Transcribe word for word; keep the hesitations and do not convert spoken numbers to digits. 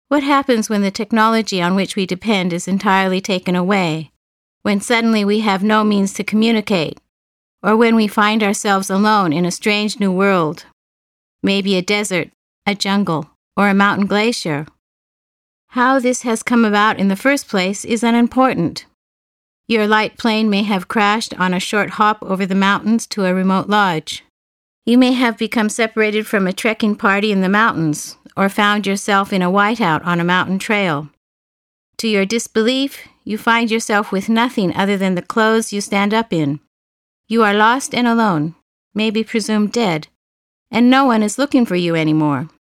What happens when the technology on which we depend is entirely taken away? When suddenly we have no means to communicate? Or when we find ourselves alone in a strange new world? Maybe a desert, a jungle, or a mountain glacier? How this has come about in the first place is unimportant. Your light plane may have crashed on a short hop over the mountains to a remote lodge. You may have become separated from a trekking party in the mountains, or found yourself in a whiteout on a mountain trail. To your disbelief, you find yourself with nothing other than the clothes you stand up in. You are lost and alone, maybe presumed dead, and no one is looking for you anymore.